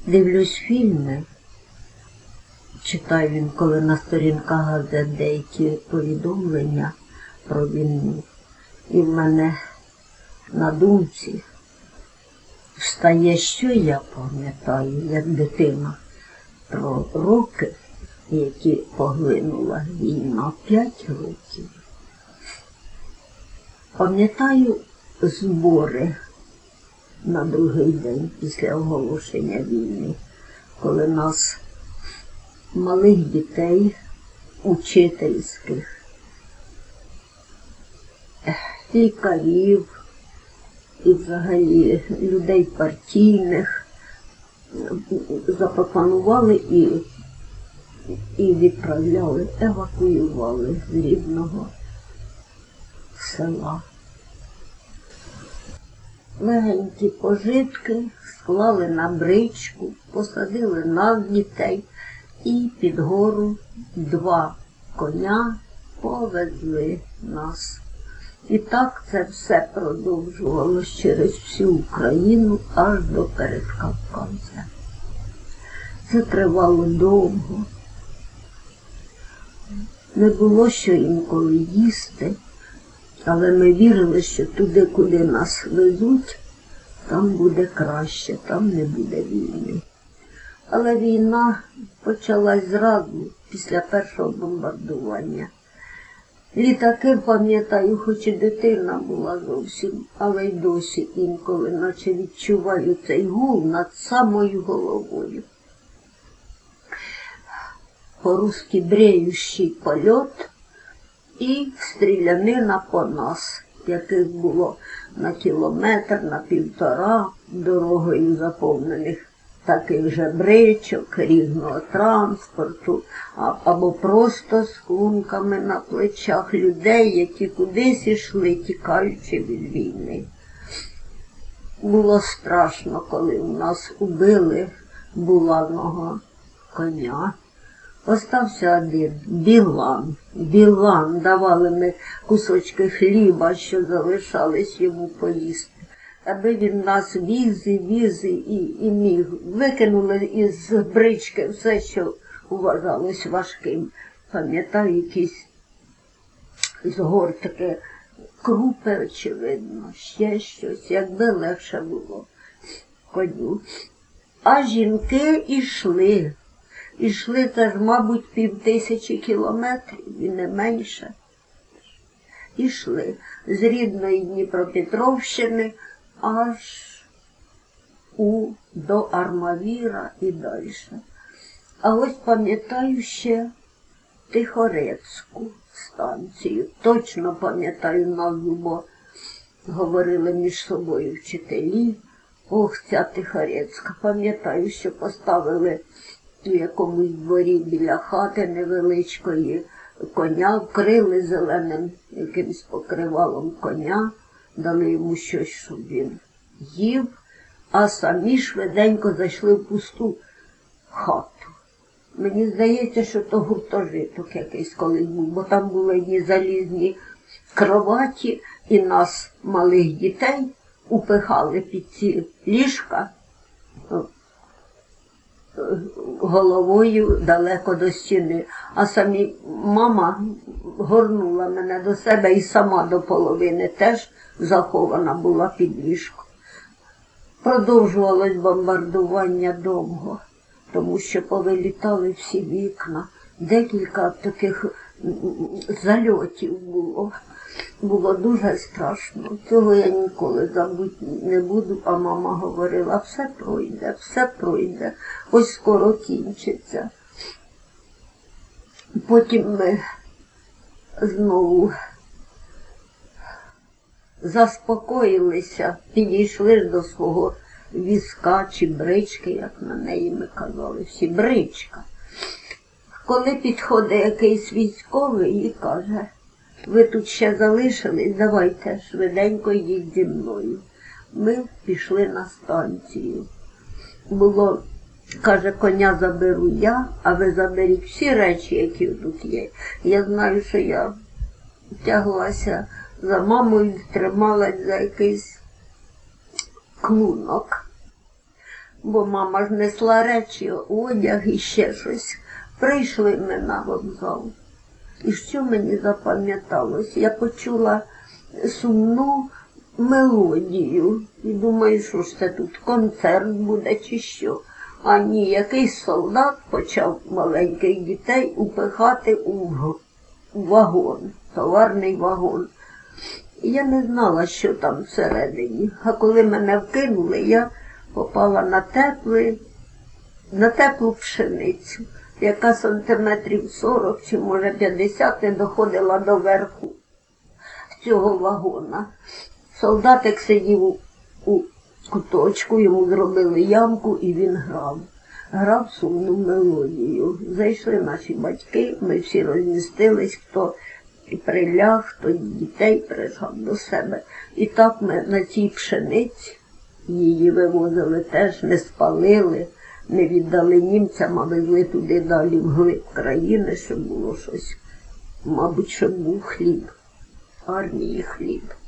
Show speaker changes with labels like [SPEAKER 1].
[SPEAKER 1] Дивлюсь фільми, читаю інколи на сторінках газет деякі повідомлення про війну. І в мене на думці встає, що я пам'ятаю, як дитина, про роки, які поглинула війна, 5 років. Пам'ятаю збори на другий день після оголошення війни, коли нас, малих дітей, учительських, лікарів і взагалі людей партійних запропонували і відправляли, евакуювали з рідного села. Легенькі пожитки склали на бричку, посадили нас, дітей, і під гору 2 коня повезли нас. І так це все продовжувалось через всю Україну аж до Передкавказя. Це тривало довго. Не було що інколи їсти, але ми вірили, що туди, куди нас везуть, там буде краще, там не буде війни. Але війна почалась зразу, після першого бомбардування. Літаки, пам'ятаю, хоч і дитина була зовсім, але й досі інколи, наче відчуваю цей гул над самою головою. По-русски бреющий польот і стрілянина по нас, яких було на кілометр, на 1,5 дорогою заповнених таких же бричок, різного транспорту, або просто з клунками на плечах людей, які кудись ішли, тікаючи від війни. Було страшно, коли у нас убили буланого коня. Остався один – Білан. Білан, давали ми кусочки хліба, що залишались йому поїсти. Аби він нас віз і міг. Викинули із брички все, що вважалось важким. Пам'ятаю, якісь з гор таке крупи, очевидно, ще щось, якби легше було коню. А жінки ішли. Ішли, це ж, мабуть, 5000 кілометрів, і не менше. Ішли з рідної Дніпропетровщини аж до Армавіра і далі. А ось пам'ятаю ще Тихорецьку станцію. Точно пам'ятаю назву, бо говорили між собою вчителі. Ох, ця Тихорецька. Пам'ятаю, що поставили у якомусь дворі біля хати невеличкої коня, вкрили зеленим якимось покривалом коня, дали йому щось, щоб він їв, а самі швиденько зайшли в пусту хату. Мені здається, що то гуртожиток якийсь колись був, бо там були одні залізні кроваті, і нас, малих дітей, упихали під ці ліжка головою далеко до стіни. А самі мама горнула мене до себе і сама до половини теж захована була під ліжком. Продовжувалось бомбардування довго, тому що повилітали всі вікна. Декілька таких зальотів було. Було дуже страшно. Цього я ніколи забути не буду, а мама говорила, все пройде, ось скоро кінчиться. Потім ми знову заспокоїлися, підійшли до свого візка чи брички, як на неї ми казали, всі бричка. Коли підходить якийсь військовий і каже, ви тут ще залишились, давайте швиденько йдіть зі мною. Ми пішли на станцію. Було, каже, коня заберу я, а ви заберіть всі речі, які тут є. Я знаю, що я тяглася за мамою, трималась за якийсь клунок. бо мама ж несла речі, одяг і ще щось. Прийшли ми на вокзал. І що мені запам'яталось? Я почула сумну мелодію. І думаю, що ж це тут концерт буде чи що. А ні, якийсь солдат почав маленьких дітей упихати у вагон, товарний вагон. І я не знала, що там всередині. А коли мене вкинули, я попала на теплу пшеницю, яка сантиметрів 40 чи, може, 50 не доходила до верху цього вагона. Солдатик сидів у куточку, йому зробили ямку і він грав. Грав сумну мелодію. Зайшли наші батьки, ми всі розмістились, хто приляг, хто дітей прижав до себе. І так ми на цій пшениці, її вивозили теж, не спалили, не віддали німцям, а везли туди далі вглиб країни, щоб було щось, мабуть, щоб був хліб, армії хліб.